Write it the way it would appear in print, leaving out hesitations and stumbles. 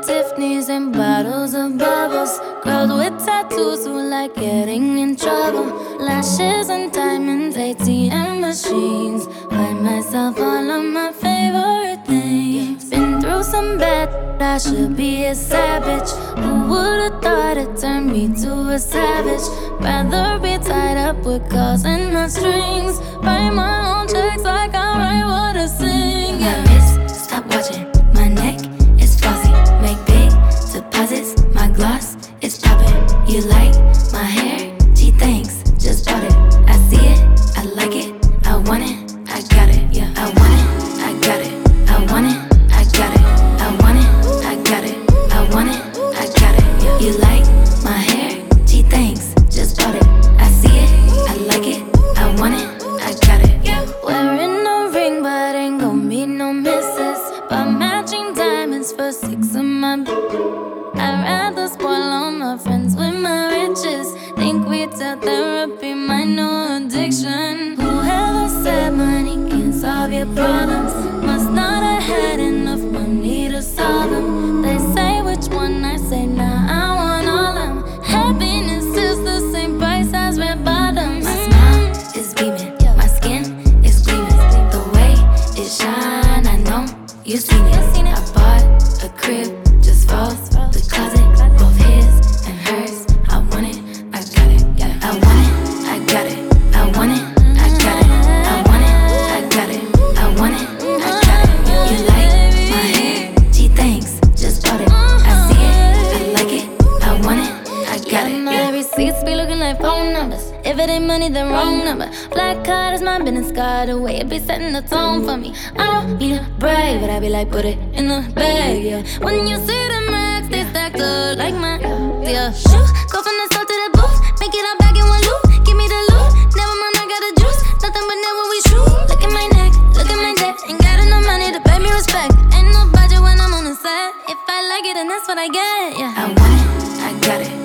Tiffany's and bottles of bubbles. Girls with tattoos who like getting in trouble. Lashes and diamonds, ATM machines. Buy myself all of my favorite things. Been through some bad, I should be a savage. Who would've thought it turned me to a savage? Rather be tied up with calls and not strings. Write my own checks like I write what I sing. My wrist, stop watching. My neck is flossy. Make big deposits. My gloss is popping. You like my hair? Gee, thanks. Just bought it. I see it. I like it. I want it. I got it. Yeah, I want it. I got it. I want it. I got it. I want it. I got it. I want it. I got it. Yeah. You like my hair? Gee, thanks. Just bought it. I see it. I like it. I want it. I got it. Yeah. Wearing a ring, but ain't gon' be no misses. But matching diamonds for 6 of my I'd rather spoil all my friends with my riches. Think we tell therapy my new addiction. Whoever said money can solve your problems must not have had enough money to solve them. They say which one, I say nah, I want all them. Happiness is the same price as red bottoms. My smile is beaming. My skin is gleaming. The way it shine, I know you seen it. I bought a crib just for the closet, both his and hers. I want it, I got it. I want it, I got it. I want it, I got it. I want it, I got it. I want it, I got it. You like my hair? Gee, thanks. Just bought it. I see it, I like it. I want it, I got it. My receipts be looking like phone numbers. If it ain't money, then wrong number. Black card is my business card. The way it be setting the tone for me. I don't need a brag, but I be like, put it in the bag, yeah. When you see the max, they stacked up like my, yeah. Shoot, go from the store to the booth. Make it all back in one loop. Give me the loot. Never mind, I got the juice. Nothing but never we shoot. Look at my neck, look at my neck. Ain't got enough money to pay me respect. Ain't no budget when I'm on the set. If I like it, then that's what I get, yeah. I want it, I got it.